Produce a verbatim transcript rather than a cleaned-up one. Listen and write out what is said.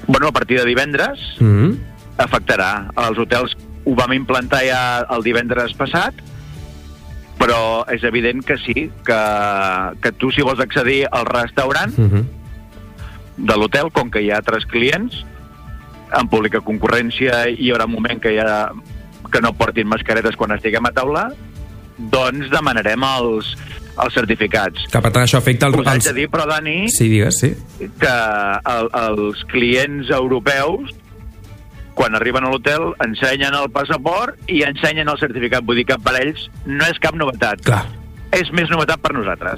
Bueno, a partir de divendres mm-hmm. afectarà. Els hotels ho vam implantar ja el divendres passat, però és evident que sí, que, que tu si vols accedir al restaurant mm-hmm. de l'hotel, com que hi ha tres clients, en pública concurrència hi haurà un moment que, ha, que no portin mascaretes quan estiguem a taula, doncs demanarem els, els certificats. Que per tant això afecta els... Us haig de dir, però, Dani, sí, digues, sí. que el, els clients europeus, quan arriben a l'hotel, ensenyen el passaport i ensenyen el certificat. Vull dir que per ells no és cap novetat. Clar. És més novetat per nosaltres.